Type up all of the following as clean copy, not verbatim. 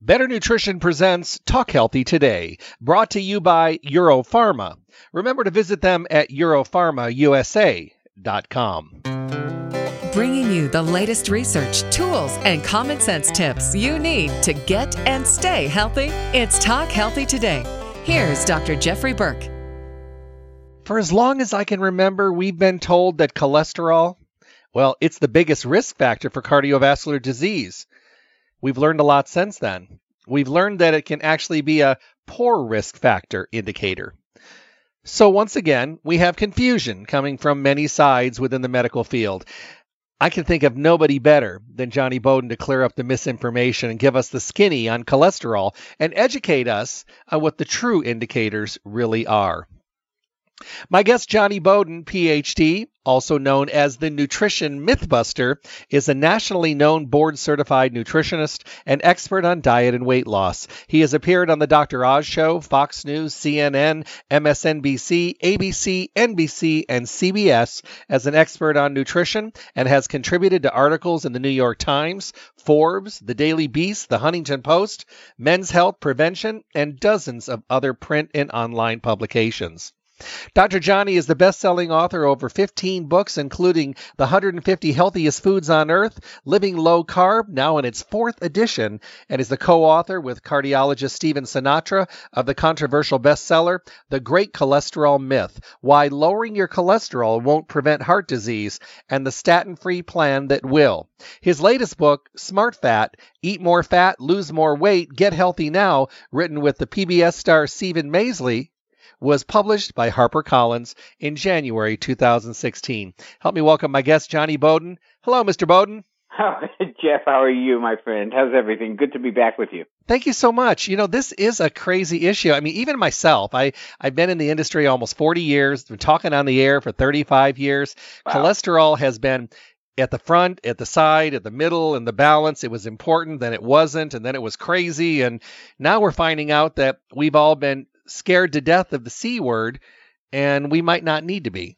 Better Nutrition presents Talk Healthy Today, brought to you by Europharma. Remember to visit them at europharmausa.com. Bringing you the latest research, tools, and common sense tips you need to get and stay healthy. It's Talk Healthy Today. Here's Dr. Jeffrey Burke. For as long as I can remember, we've been told that cholesterol, well, it's the biggest risk factor for cardiovascular disease. We've learned a lot since then. We've learned that it can actually be a poor risk factor indicator. So once again, we have confusion coming from many sides within the medical field. I can think of nobody better than Johnny Bowden to clear up the misinformation and give us the skinny on cholesterol and educate us on what the true indicators really are. My guest, Johnny Bowden, PhD, also known as the Nutrition Mythbuster, is a nationally known board-certified nutritionist and expert on diet and weight loss. He has appeared on The Dr. Oz Show, Fox News, CNN, MSNBC, ABC, NBC, and CBS as an expert on nutrition and has contributed to articles in the New York Times, Forbes, The Daily Beast, The Huntington Post, Men's Health Prevention, and dozens of other print and online publications. Dr. Johnny is the best-selling author of over 15 books, including The 150 Healthiest Foods on Earth, Living Low Carb, now in its 4th edition, and is the co-author with cardiologist Stephen Sinatra of the controversial bestseller, The Great Cholesterol Myth, Why Lowering Your Cholesterol Won't Prevent Heart Disease, and the Statin-Free Plan That Will. His latest book, Smart Fat, Eat More Fat, Lose More Weight, Get Healthy Now, written with the PBS star Stephen Maisley, was published by HarperCollins in January 2016. Help me welcome my guest, Johnny Bowden. Hello, Mr. Bowden. Oh, Jeff, how are you, my friend? How's everything? Good to be back with you. Thank you so much. You know, this is a crazy issue. I mean, even myself, I've been in the industry almost 40 years, been talking on the air for 35 years. Wow. Cholesterol has been at the front, at the side, at the middle, and the balance. It was important, then it wasn't, and then it was crazy. And now we're finding out that we've all been scared to death of the C word, and we might not need to be.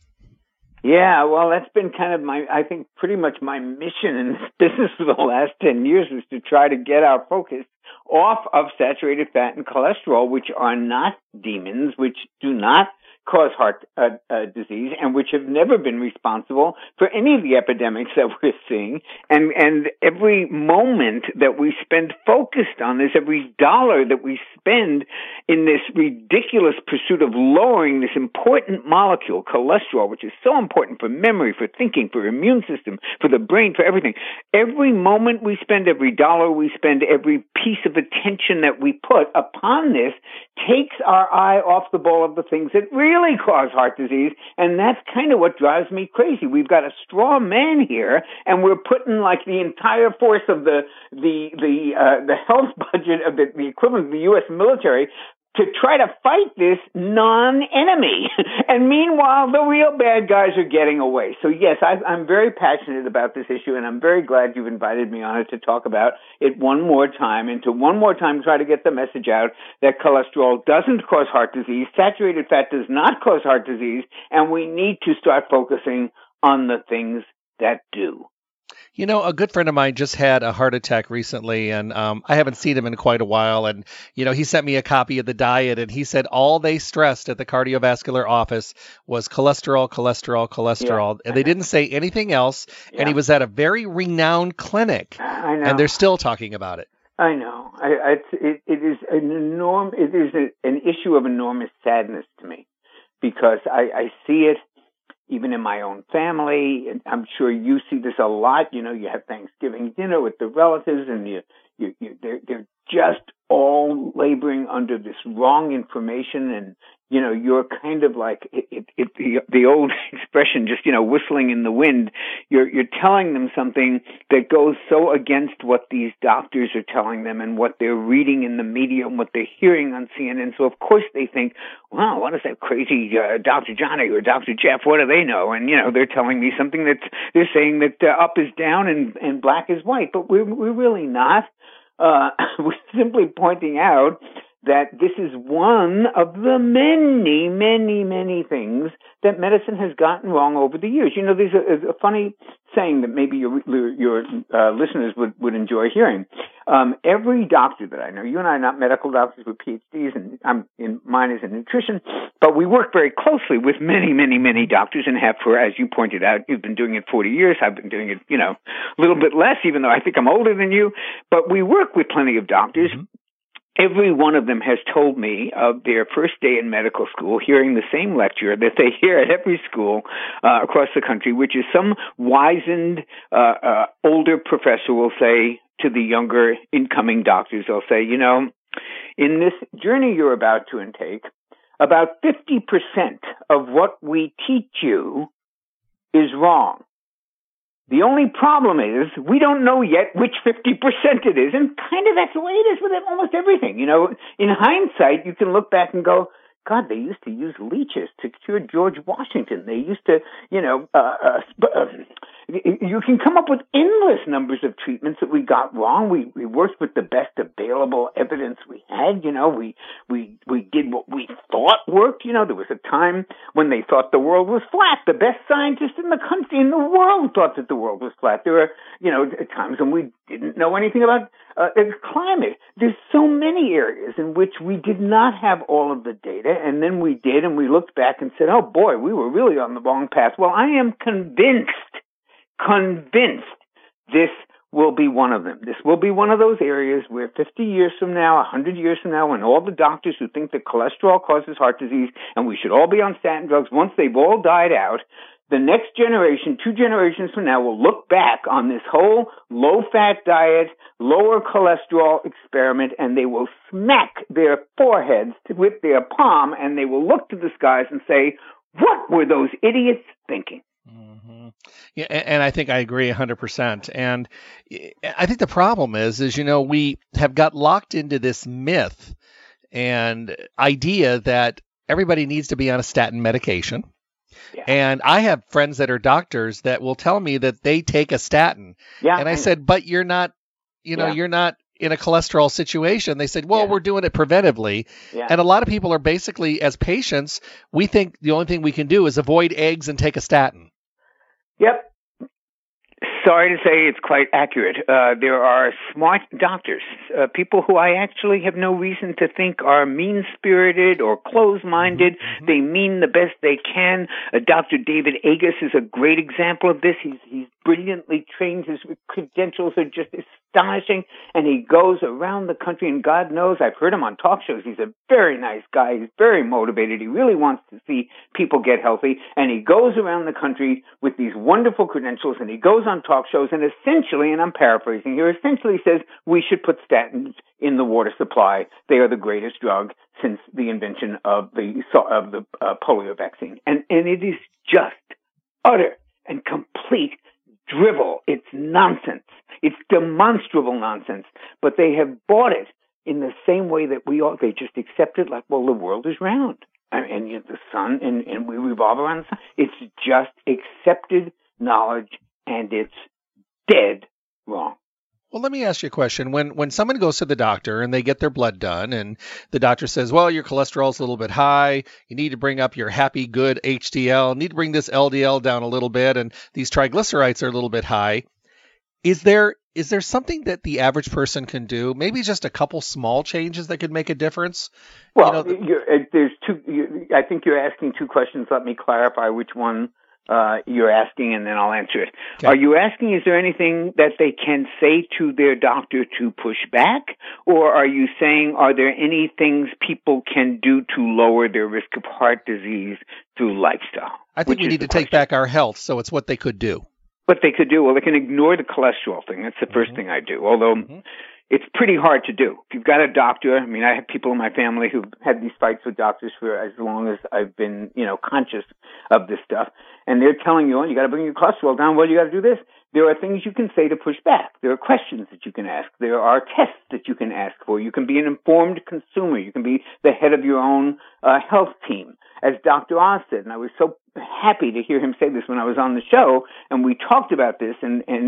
Yeah, well, that's been kind of I think pretty much my mission in this business for the last 10 years is to try to get our focus off of saturated fat and cholesterol, which are not demons, which do not cause heart disease, and which have never been responsible for any of the epidemics that we're seeing. And every moment that we spend focused on this, every dollar that we spend in this ridiculous pursuit of lowering this important molecule, cholesterol, which is so important for memory, for thinking, for immune system, for the brain, for everything. Every moment we spend, every dollar we spend, every piece of attention that we put upon this takes our eye off the ball of the things that really cause heart disease, and that's kind of what drives me crazy. We've got a straw man here, and we're putting like the entire force of the health budget of the equivalent of the U.S. military to try to fight this non-enemy. And meanwhile, the real bad guys are getting away. So yes, I'm very passionate about this issue, and I'm very glad you've invited me on it to talk about it one more time, and to one more time try to get the message out that cholesterol doesn't cause heart disease, saturated fat does not cause heart disease, and we need to start focusing on the things that do. You know, a good friend of mine just had a heart attack recently, and I haven't seen him in quite a while. And, you know, he sent me a copy of the diet, and he said all they stressed at the cardiovascular office was cholesterol, cholesterol, cholesterol. Yeah. And they didn't say anything else. Yeah. And he was at a very renowned clinic. I know. And they're still talking about it. I know. It is an issue of enormous sadness to me, because I see it even in my own family. And I'm sure you see this a lot. You know, you have Thanksgiving dinner with the relatives, and they're just all laboring under this wrong information, and you know, you're kind of like the old expression, just, you know, whistling in the wind. You're telling them something that goes so against what these doctors are telling them and what they're reading in the media and what they're hearing on CNN. So of course they think, wow, what is that crazy Dr. Johnny or Dr. Jeff? What do they know? And you know, they're telling me something they're saying that up is down and black is white, but we're really not. We're simply pointing out that this is one of the many, many, many things that medicine has gotten wrong over the years. You know, there's a funny saying that maybe your listeners would enjoy hearing. Every doctor that I know, you and I are not medical doctors with PhDs, and mine is in nutrition, but we work very closely with many, many, many doctors and have for, as you pointed out, you've been doing it 40 years. I've been doing it, a little bit less, even though I think I'm older than you, but we work with plenty of doctors. Mm-hmm. Every one of them has told me of their first day in medical school, hearing the same lecture that they hear at every school across the country, which is some wizened older professor will say to the younger incoming doctors, they'll say, in this journey you're about to intake, about 50% of what we teach you is wrong. The only problem is we don't know yet which 50% it is, and kind of that's the way it is with almost everything. In hindsight, you can look back and go, God, they used to use leeches to cure George Washington. They used to, you can come up with endless numbers of treatments that we got wrong. We worked with the best available evidence we had. We did what we thought worked. There was a time when they thought the world was flat. The best scientists in the country, in the world, thought that the world was flat. There were, times when we didn't know anything about climate. There's so many areas in which we did not have all of the data, and then we did, and we looked back and said, oh boy, we were really on the wrong path. Well, I am convinced this will be one of them. This will be one of those areas where 50 years from now, 100 years from now, when all the doctors who think that cholesterol causes heart disease and we should all be on statin drugs, once they've all died out, the next generation, 2 generations from now, will look back on this whole low-fat diet, lower cholesterol experiment, and they will smack their foreheads with their palm, and they will look to the skies and say, what were those idiots thinking? Mm-hmm. Yeah, and I think I agree 100%. And I think the problem is, we have got locked into this myth and idea that everybody needs to be on a statin medication. Yeah. And I have friends that are doctors that will tell me that they take a statin. Yeah, and I said, but you're not, you're not in a cholesterol situation. They said, well, we're doing it preventively. Yeah. And a lot of people are basically, as patients, we think the only thing we can do is avoid eggs and take a statin. Yep. Sorry to say it's quite accurate. There are smart doctors, people who I actually have no reason to think are mean-spirited or closed-minded. Mm-hmm. They mean the best they can. Dr. David Agus is a great example of this. He's brilliantly trained. His credentials are just astonishing, and he goes around the country, and God knows, I've heard him on talk shows. He's a very nice guy. He's very motivated. He really wants to see people get healthy, and he goes around the country with these wonderful credentials, and he goes on talk shows and essentially, and I'm paraphrasing here, essentially says we should put statins in the water supply. They are the greatest drug since the invention of the polio vaccine. And it is just utter and complete drivel. It's nonsense. It's demonstrable nonsense. But they have bought it in the same way that we all, they just accept it like, well, the world is round. And the sun, and we revolve around the sun. It's just accepted knowledge, and it's dead wrong. Well, let me ask you a question. When someone goes to the doctor and they get their blood done and the doctor says, well, your cholesterol's a little bit high, you need to bring up your happy, good HDL, need to bring this LDL down a little bit, and these triglycerides are a little bit high. Is there something that the average person can do? Maybe just a couple small changes that could make a difference? Well, there's two. I think you're asking two questions. Let me clarify which one you're asking, and then I'll answer it. Okay. Are you asking, is there anything that they can say to their doctor to push back? Or are you saying, are there any things people can do to lower their risk of heart disease through lifestyle? I think we need to take back our health, so it's what they could do. What they could do, well, they can ignore the cholesterol thing. That's the first thing I do, although it's pretty hard to do. If you've got a doctor, I mean, I have people in my family who've had these fights with doctors for as long as I've been, conscious of this stuff. And they're telling you, you got to bring your cholesterol down. Well, you got to do this. There are things you can say to push back. There are questions that you can ask. There are tests that you can ask for. You can be an informed consumer. You can be the head of your own health team. As Dr. Oz said, and I was so happy to hear him say this when I was on the show, and we talked about this, and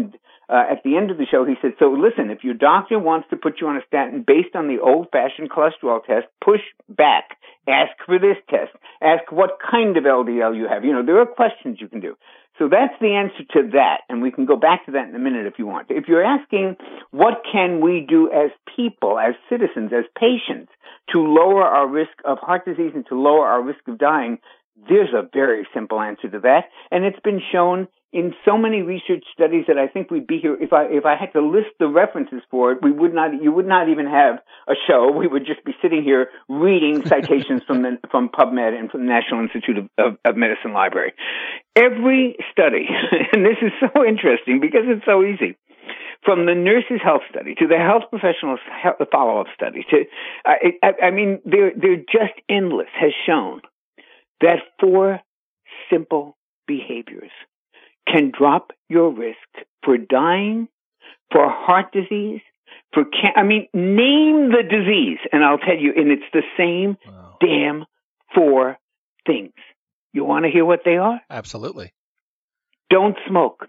at the end of the show, he said, so listen, if your doctor wants to put you on a statin based on the old-fashioned cholesterol test, push back. Ask for this test. Ask what kind of LDL you have. There are questions you can do. So that's the answer to that, and we can go back to that in a minute if you want. If you're asking what can we do as people, as citizens, as patients, to lower our risk of heart disease and to lower our risk of dying, there's a very simple answer to that, and it's been shown in so many research studies that I think we'd be here if I had to list the references for it. You would not even have a show. We would just be sitting here reading citations from PubMed and from the National Institute of Medicine Library. Every study, and this is so interesting because it's so easy, from the nurses' health study to the health professionals' follow-up study to, they're just endless, has shown that 4 simple behaviors can drop your risk for dying, for heart disease, for name the disease, and I'll tell you, and it's the same damn 4 things. You want to hear what they are? Absolutely. Don't smoke.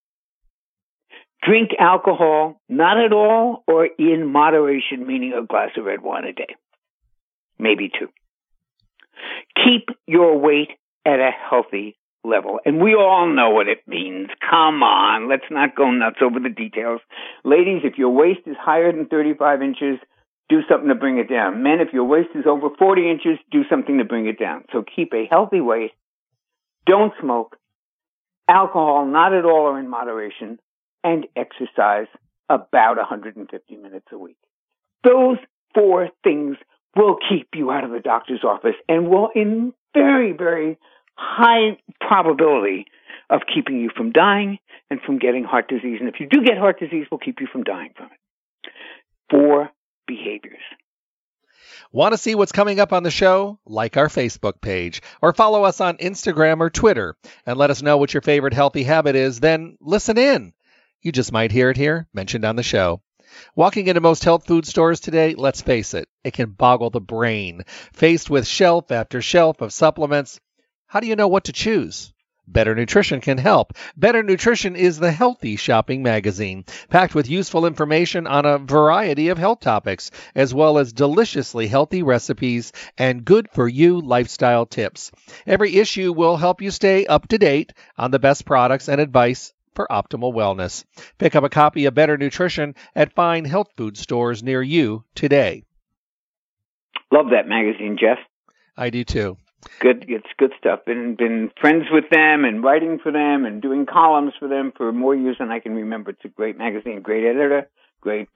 Drink alcohol, not at all, or in moderation, meaning a glass of red wine a day. Maybe 2. Keep your weight at a healthy level. And we all know what it means. Come on, let's not go nuts over the details. Ladies, if your waist is higher than 35 inches, do something to bring it down. Men, if your waist is over 40 inches, do something to bring it down. So keep a healthy weight. Don't smoke. Alcohol, not at all or in moderation. And exercise about 150 minutes a week. Those 4 things will keep you out of the doctor's office and will, in very, very high probability of keeping you from dying and from getting heart disease. And if you do get heart disease, we'll keep you from dying from it. 4 behaviors. Want to see what's coming up on the show? Like our Facebook page or follow us on Instagram or Twitter and let us know what your favorite healthy habit is. Then listen in. You just might hear it here, mentioned on the show. Walking into most health food stores today, let's face it, it can boggle the brain. Faced with shelf after shelf of supplements, how do you know what to choose? Better Nutrition can help. Better Nutrition is the healthy shopping magazine, packed with useful information on a variety of health topics, as well as deliciously healthy recipes and good-for-you lifestyle tips. Every issue will help you stay up to date on the best products and advice for optimal wellness. Pick up a copy of Better Nutrition at fine health food stores near you today. Love that magazine, Jeff. I do too. Good, it's good stuff. Been friends with them and writing for them and doing columns for them for more years than I can remember. It's a great magazine, great editor, great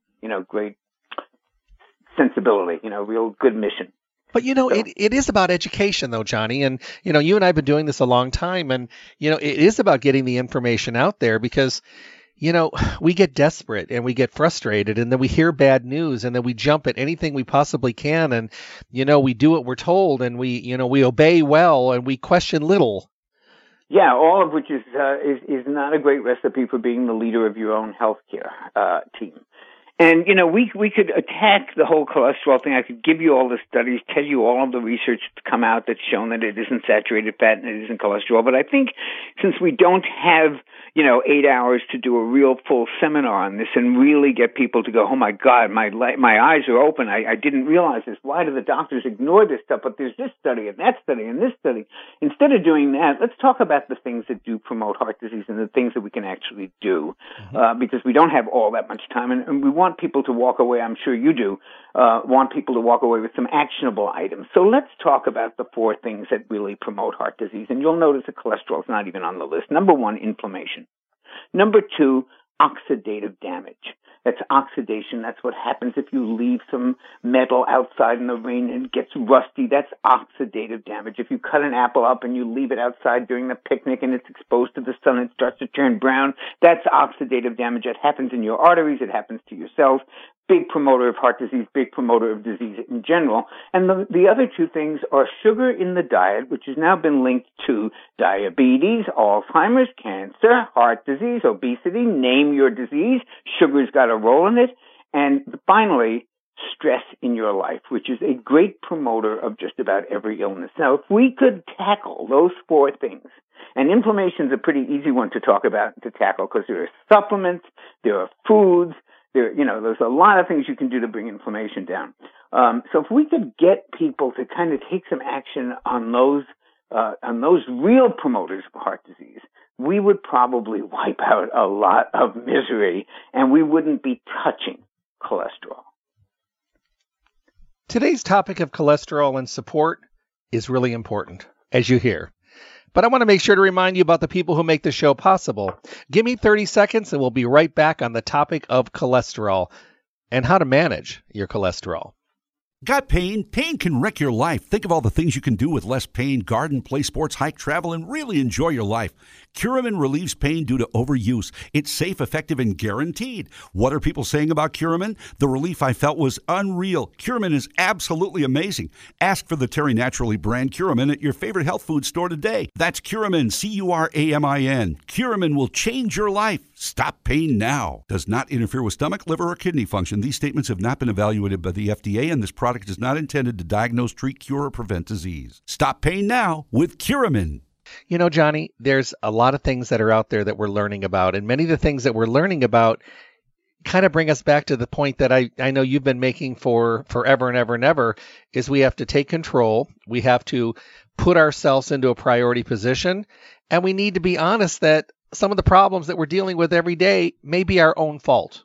sensibility, real good mission. But, it is about education, though, Johnny. And, you and I have been doing this a long time. And, it is about getting the information out there because, we get desperate and we get frustrated and then we hear bad news and then we jump at anything we possibly can. And, we do what we're told and we obey well and we question little. Yeah, all of which is not a great recipe for being the leader of your own healthcare team. And, we could attack the whole cholesterol thing. I could give you all the studies, tell you all of the research that's come out that's shown that it isn't saturated fat and it isn't cholesterol. But I think since we don't have, 8 hours to do a real full seminar on this and really get people to go, oh, my God, my eyes are open. I didn't realize this. Why do the doctors ignore this stuff? But there's this study and that study and this study. Instead of doing that, let's talk about the things that do promote heart disease and the things that we can actually do because we don't have all that much time. And we want people to walk away, I'm sure you do, want people to walk away with some actionable items. So let's talk about the 4 things that really promote heart disease. And you'll notice that cholesterol is not even on the list. Number 1, inflammation. Number 2, oxidative damage. That's oxidation. That's what happens if you leave some metal outside in the rain and it gets rusty. That's oxidative damage. If you cut an apple up and you leave it outside during the picnic and it's exposed to the sun and it starts to turn brown, that's oxidative damage. It happens in your arteries. It happens to your cells. Big promoter of heart disease, big promoter of disease in general. And the other 2 things are sugar in the diet, which has now been linked to diabetes, Alzheimer's, cancer, heart disease, obesity, name your disease. Sugar's got a role in it. And finally, stress in your life, which is a great promoter of just about every illness. Now, if we could tackle those four things, and inflammation is a pretty easy one to talk about, to tackle, because there are supplements, there are foods, there's a lot of things you can do to bring inflammation down. So if we could get people to kind of take some action on those real promoters of heart disease, we would probably wipe out a lot of misery, and we wouldn't be touching cholesterol. Today's topic of cholesterol and support is really important, as you hear. But I want to make sure to remind you about the people who make the show possible. Give me 30 seconds and we'll be right back on the topic of cholesterol and how to manage your cholesterol. Got pain? Pain can wreck your life. Think of all the things you can do with less pain: garden, play sports, hike, travel, and really enjoy your life. Curamin relieves pain due to overuse. It's safe, effective, and guaranteed. What are people saying about Curamin? The relief I felt was unreal. Curamin is absolutely amazing. Ask for the Terry Naturally brand Curamin at your favorite health food store today. That's Curamin, Curamin. Curamin will change your life. Stop pain now. Does not interfere with stomach, liver, or kidney function. These statements have not been evaluated by the FDA, and this product is not intended to diagnose, treat, cure, or prevent disease. Stop pain now with Curamin. You know, Johnny, there's a lot of things that are out there that we're learning about, and many of the things that we're learning about kind of bring us back to the point that I know you've been making for forever and ever and ever, is we have to take control, we have to put ourselves into a priority position, and we need to be honest that some of the problems that we're dealing with every day may be our own fault.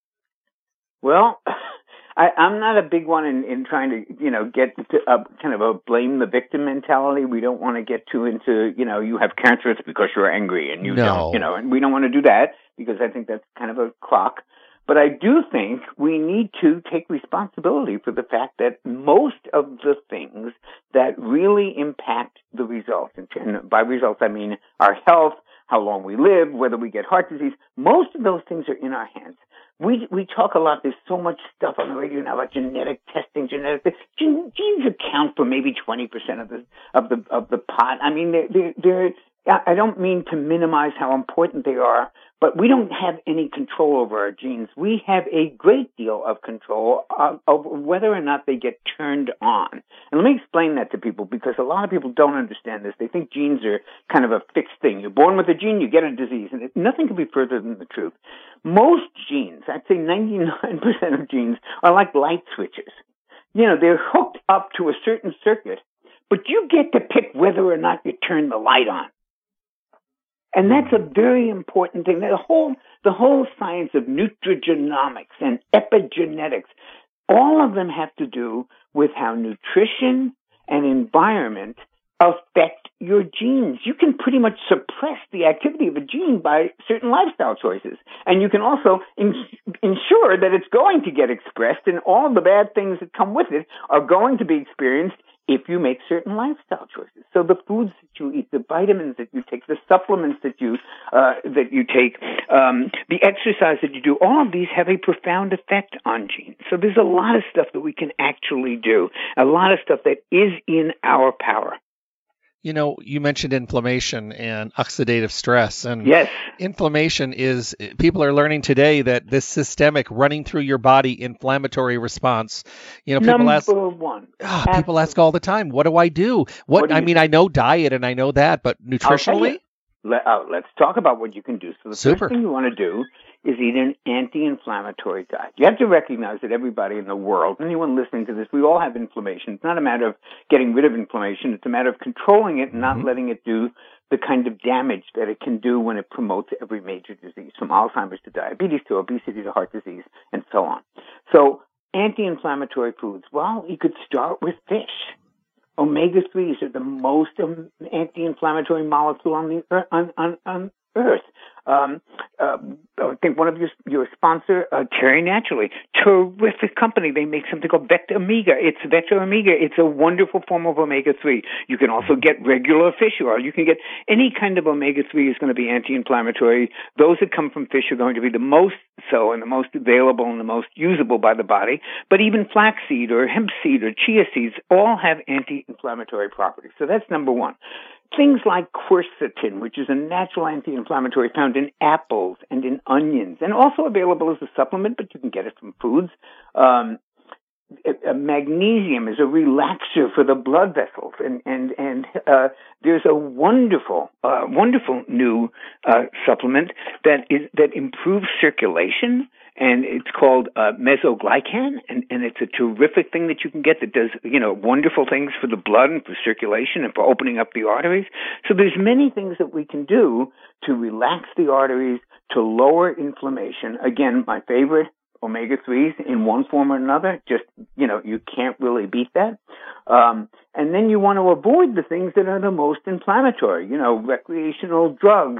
Well, I'm not a big one in trying to, get to kind of a blame the victim mentality. We don't want to get too into, you have cancer, it's because you're angry, and you don't, and we don't want to do that, because I think that's kind of a clock. But I do think we need to take responsibility for the fact that most of the things that really impact the results, and by results I mean our health, how long we live, whether we get heart disease, most of those things are in our hands. We talk a lot. There's so much stuff on the radio now about genetic testing. Genes account for maybe 20% of the pot. I mean, they're I don't mean to minimize how important they are, but we don't have any control over our genes. We have a great deal of control over whether or not they get turned on. And let me explain that to people, because a lot of people don't understand this. They think genes are kind of a fixed thing. You're born with a gene, you get a disease, and nothing could be further than the truth. Most genes, I'd say 99% of genes, are like light switches. They're hooked up to a certain circuit, but you get to pick whether or not you turn the light on. And that's a very important thing. The whole science of nutrigenomics and epigenetics, all of them have to do with how nutrition and environment affect your genes. You can pretty much suppress the activity of a gene by certain lifestyle choices. And you can also ensure that it's going to get expressed, and all the bad things that come with it are going to be experienced if you make certain lifestyle choices. So the foods that you eat, the vitamins that you take, the supplements that you take, the exercise that you do, all of these have a profound effect on genes. So there's a lot of stuff that we can actually do, a lot of stuff that is in our power. You mentioned inflammation and oxidative stress. And yes, inflammation is, people are learning today that this systemic running through your body inflammatory response. People people ask all the time, what do I do? I know diet and I know that, but nutritionally? Let's talk about what you can do. So the first thing you want to do is eat an anti-inflammatory diet. You have to recognize that everybody in the world, anyone listening to this, we all have inflammation. It's not a matter of getting rid of inflammation. It's a matter of controlling it and not letting it do the kind of damage that it can do when it promotes every major disease, from Alzheimer's to diabetes to obesity to heart disease and so on. So anti-inflammatory foods, well, you could start with fish. Omega-3s are the most anti-inflammatory molecule on Earth. I think one of your sponsor, Terry Naturally, terrific company. They make something called Vector Omega. It's Vector Omega. It's a wonderful form of omega-3. You can also get regular fish oil. You can get any kind of omega-3 is going to be anti-inflammatory. Those that come from fish are going to be the most so and the most available and the most usable by the body. But even flaxseed or hemp seed or chia seeds all have anti-inflammatory properties. So that's number one. Things like quercetin, which is a natural anti-inflammatory found in apples and in onions, and also available as a supplement, but you can get it from foods. magnesium is a relaxer for the blood vessels, and there's a wonderful new supplement that improves circulation, and it's called mesoglycan, and it's a terrific thing that you can get that does wonderful things for the blood and for circulation and for opening up the arteries. So there's many things that we can do to relax the arteries, to lower inflammation. Again, my favorite, omega-3s in one form or another. Just, you can't really beat that. And then you want to avoid the things that are the most inflammatory, recreational drugs,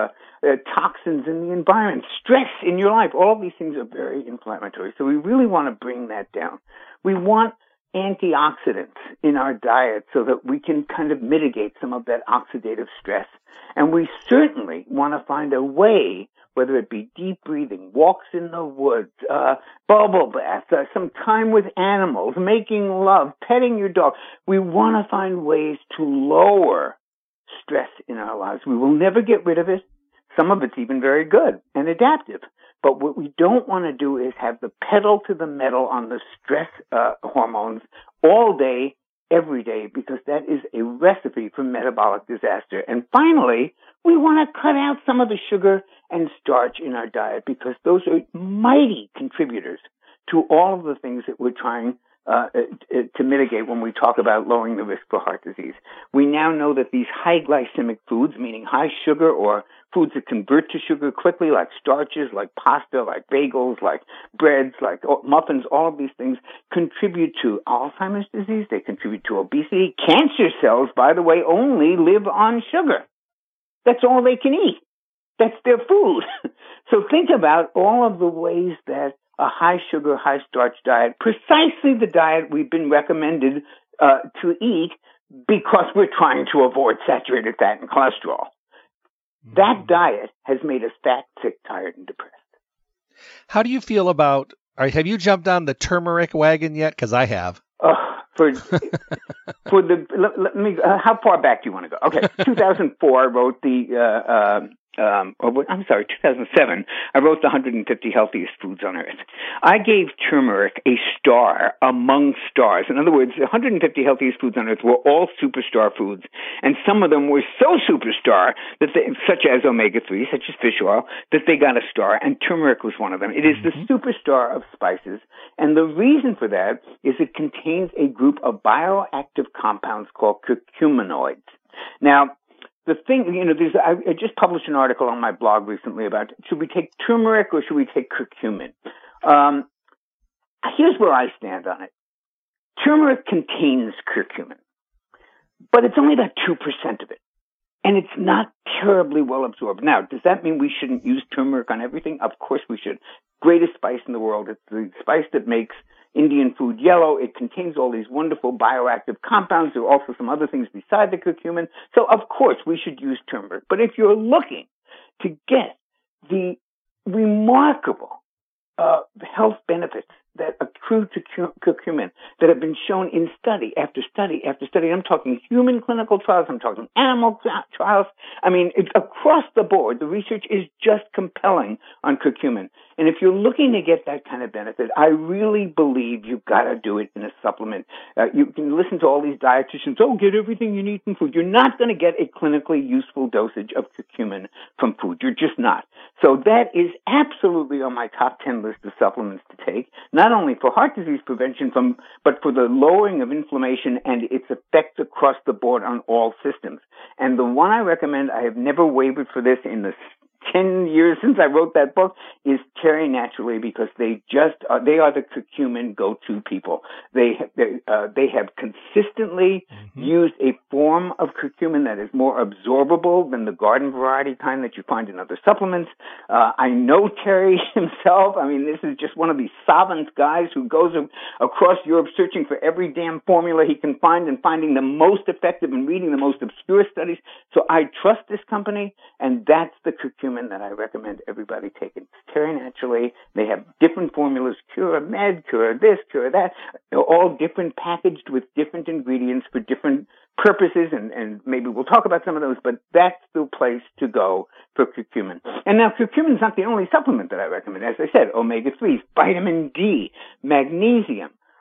toxins in the environment, stress in your life. All of these things are very inflammatory. So we really want to bring that down. We want antioxidants in our diet so that we can kind of mitigate some of that oxidative stress. And we certainly want to find a way, whether it be deep breathing, walks in the woods, bubble baths, some time with animals, making love, petting your dog. We want to find ways to lower stress in our lives. We will never get rid of it. Some of it's even very good and adaptive. But what we don't want to do is have the pedal to the metal on the stress hormones all day, every day, because that is a recipe for metabolic disaster. And finally, we want to cut out some of the sugar and starch in our diet, because those are mighty contributors to all of the things that we're trying to mitigate when we talk about lowering the risk for heart disease. We now know that these high glycemic foods, meaning high sugar or foods that convert to sugar quickly, like starches, like pasta, like bagels, like breads, like muffins, all of these things contribute to Alzheimer's disease. They contribute to obesity. Cancer cells, by the way, only live on sugar. That's all they can eat. That's their food. So think about all of the ways that a high sugar, high starch diet, precisely the diet we've been recommended to eat because we're trying to avoid saturated fat and cholesterol. That diet has made us fat, sick, tired, and depressed. How do you feel about, have you jumped on the turmeric wagon yet? Because I have. Let me, how far back do you want to go? Okay, 2004, I wrote 2007, I wrote the 150 Healthiest Foods on Earth. I gave turmeric a star among stars. In other words, the 150 Healthiest Foods on Earth were all superstar foods, and some of them were so superstar that such as omega-3, such as fish oil, that they got a star, and turmeric was one of them. It is the superstar of spices, and the reason for that is it contains a group of bioactive compounds called curcuminoids. Now, the thing, I just published an article on my blog recently about should we take turmeric or should we take curcumin? Here's where I stand on it. Turmeric contains curcumin, but it's only about 2% of it. And it's not terribly well absorbed. Now, does that mean we shouldn't use turmeric on everything? Of course we should. Greatest spice in the world. It's the spice that makes Indian food yellow. It contains all these wonderful bioactive compounds. There are also some other things beside the curcumin. So, of course, we should use turmeric. But if you're looking to get the remarkable health benefits that accrue to curcumin that have been shown in study after study after study. I'm talking human clinical trials. I'm talking animal trials. I mean, it's across the board. The research is just compelling on curcumin. And if you're looking to get that kind of benefit, I really believe you've got to do it in a supplement. You can listen to all these dietitians, get everything you need from food. You're not going to get a clinically useful dosage of curcumin from food. You're just not. So that is absolutely on my top 10 list of supplements to take, not only for heart disease prevention, but for the lowering of inflammation and its effects across the board on all systems. And the one I recommend, I have never wavered for this in the 10 years since I wrote that book, is Terry Naturally, because they are the curcumin go-to people. They have consistently used a form of curcumin that is more absorbable than the garden variety kind that you find in other supplements. I know Terry himself. I mean, this is just one of these savant guys who goes across Europe searching for every damn formula he can find and finding the most effective and reading the most obscure studies. So I trust this company, and that's the curcumin that I recommend everybody take. It's Terry Naturally. They have different formulas, Cura Med, Cura this, Cura that. They're all different, packaged with different ingredients for different purposes, and maybe we'll talk about some of those, but that's the place to go for curcumin. And now curcumin is not the only supplement that I recommend. As I said, omega-3s, vitamin D, magnesium,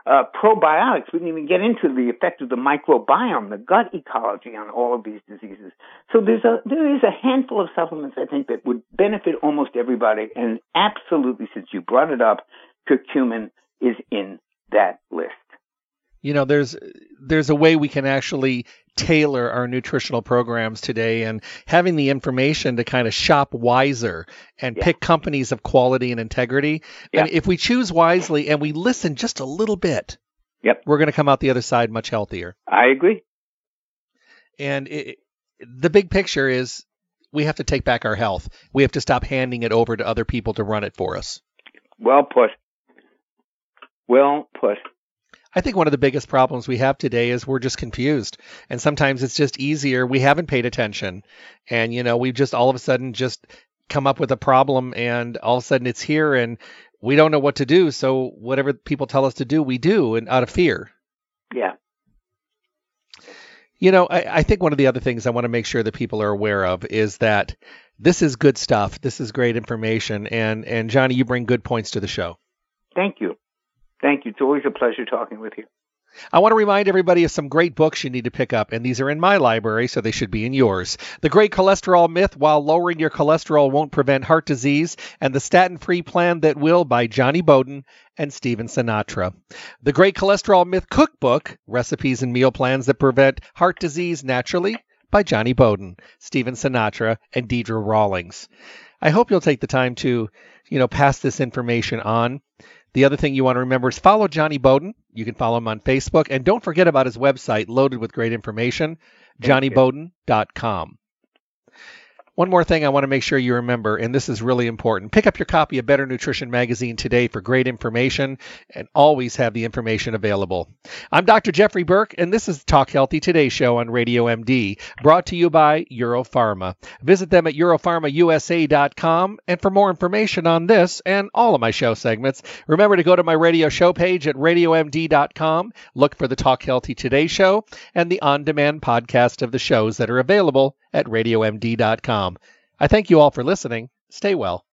probiotics. We didn't even get into the effect of the microbiome, the gut ecology on all of these diseases. So there is a handful of supplements I think that would benefit almost everybody. And absolutely, since you brought it up, curcumin is in that list. You know, there's a way we can actually tailor our nutritional programs today, and having the information to kind of shop wiser and pick companies of quality and integrity. And if we choose wisely and we listen just a little bit, we're going to come out the other side much healthier. I agree. And the big picture is we have to take back our health. We have to stop handing it over to other people to run it for us. Well put. Well put. I think one of the biggest problems we have today is we're just confused. And sometimes it's just easier. We haven't paid attention. And, you know, we've just all of a sudden just come up with a problem, and all of a sudden it's here and we don't know what to do. So whatever people tell us to do, we do, and out of fear. Yeah. You know, I think one of the other things I want to make sure that people are aware of is that this is good stuff. This is great information. And Johnny, you bring good points to the show. Thank you. Thank you. It's always a pleasure talking with you. I want to remind everybody of some great books you need to pick up, and these are in my library, so they should be in yours. The Great Cholesterol Myth, While Lowering Your Cholesterol Won't Prevent Heart Disease, and The Statin-Free Plan That Will by Johnny Bowden and Stephen Sinatra. The Great Cholesterol Myth Cookbook, Recipes and Meal Plans That Prevent Heart Disease Naturally by Johnny Bowden, Stephen Sinatra, and Deidre Rawlings. I hope you'll take the time to, pass this information on. The other thing you want to remember is follow Johnny Bowden. You can follow him on Facebook. And don't forget about his website, loaded with great information, johnnybowden.com. One more thing I want to make sure you remember, and this is really important. Pick up your copy of Better Nutrition Magazine today for great information, and always have the information available. I'm Dr. Jeffrey Burke, and this is Talk Healthy Today show on Radio MD, brought to you by Europharma. Visit them at europharmausa.com, and for more information on this and all of my show segments, remember to go to my radio show page at radiomd.com, look for the Talk Healthy Today show, and the on-demand podcast of the shows that are available at radiomd.com. I thank you all for listening. Stay well.